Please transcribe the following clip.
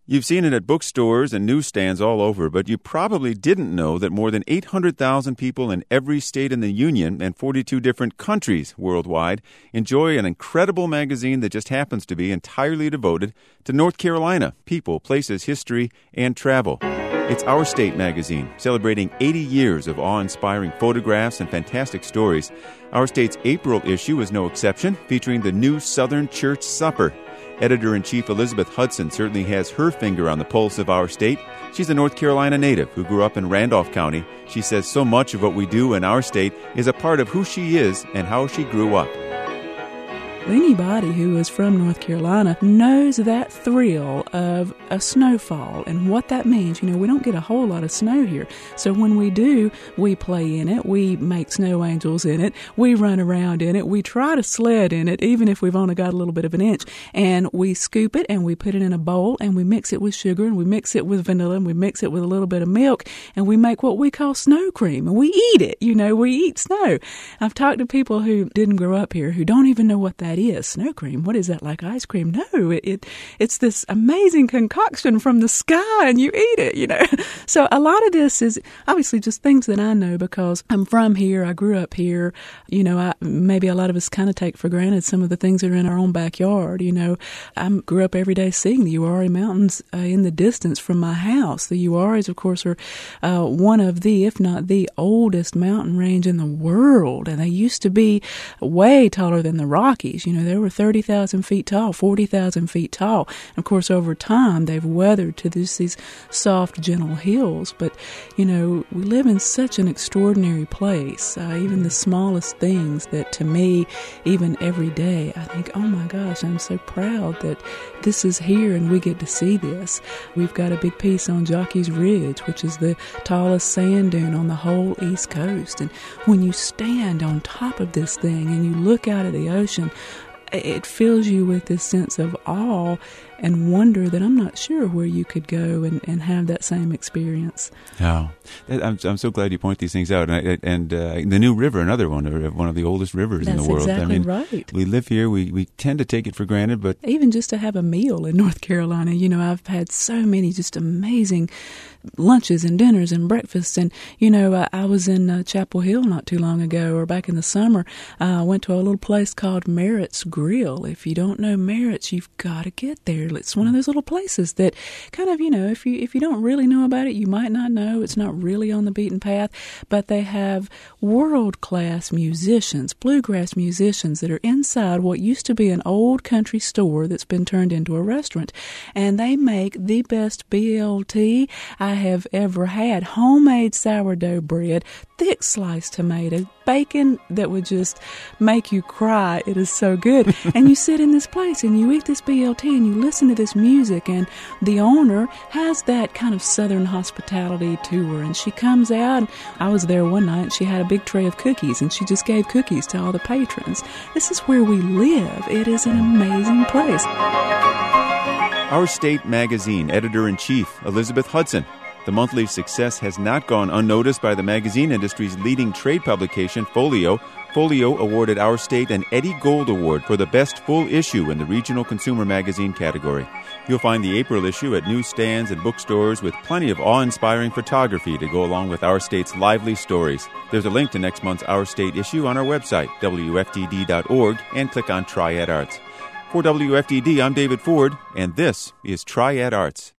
You've seen it at bookstores and newsstands all over, but you probably didn't know that more than 800,000 people in every state in the Union and 42 different countries worldwide enjoy an incredible magazine that just happens to be entirely devoted to North Carolina, people, places, history, and travel. It's Our State magazine, celebrating 80 years of awe-inspiring photographs and fantastic stories. Our State's April issue is no exception, featuring the new Southern Church Supper. Editor-in-Chief Elizabeth Hudson certainly has her finger on the pulse of our state. She's a North Carolina native who grew up in Randolph County. She says so much of what we do in our state is a part of who she is and how she grew up. Anybody who is from North Carolina knows that thrill of a snowfall and what that means. You know, we don't get a whole lot of snow here. So when we do, we play in it. We make snow angels in it. We run around in it. We try to sled in it, even if we've only got a little bit of an inch. And we scoop it and we put it in a bowl and we mix it with sugar and we mix it with vanilla and we mix it with a little bit of milk and we make what we call snow cream. And we eat it. You know, we eat snow. I've talked to people who didn't grow up here who don't even know what that is. Snow cream. What is that, like ice cream? No, it's this amazing concoction from the sky and you eat it, you know. So a lot of this is obviously just things that I know because I'm from here. I grew up here. You know, maybe a lot of us kind of take for granted some of the things that are in our own backyard. You know, I grew up every day seeing the Uwharrie Mountains in the distance from my house. The Uwharries, of course, are one of the, if not the oldest mountain range in the world. And they used to be way taller than the Rockies. You know, they were 30,000 feet tall, 40,000 feet tall. And of course, over time, they've weathered to these soft, gentle hills. But, you know, we live in such an extraordinary place. Even the smallest things that to me, even every day, I think, oh my gosh, I'm so proud that this is here and we get to see this. We've got a big piece on Jockey's Ridge, which is the tallest sand dune on the whole East Coast. And when you stand on top of this thing and you look out at the ocean, it fills you with this sense of awe and wonder that I'm not sure where you could go and have that same experience. Oh, I'm so glad you point these things out. And the New River, another one of the oldest rivers in the world. That's exactly I mean, right. We live here. We tend to take it for granted, but even just to have a meal in North Carolina, you know, I've had so many just amazing lunches and dinners and breakfasts. And, you know, I was in Chapel Hill not too long ago, or back in the summer. I went to a little place called Merritt's Grill. If you don't know Merritt's, you've got to get there. It's one of those little places that kind of, you know, if you don't really know about it, you might not know. It's not really on the beaten path, but they have world-class musicians, bluegrass musicians that are inside what used to be an old country store that's been turned into a restaurant. And they make the best BLT I have ever had. Homemade sourdough bread, thick sliced tomato, bacon that would just make you cry. It is so good. And you sit in this place and you eat this BLT and you listen to this music, and the owner has that kind of southern hospitality to her, and she comes out. I was there one night and she had a big tray of cookies and she just gave cookies to all the patrons. This is where we live. It is an amazing place. Our State magazine, editor-in-chief Elizabeth Hudson. The monthly success has not gone unnoticed by the magazine industry's leading trade publication, Folio. Folio awarded Our State an Eddie Gold Award for the best full issue in the regional consumer magazine category. You'll find the April issue at newsstands and bookstores with plenty of awe-inspiring photography to go along with Our State's lively stories. There's a link to next month's Our State issue on our website, WFDD.org, and click on Triad Arts. For WFDD, I'm David Ford, and this is Triad Arts.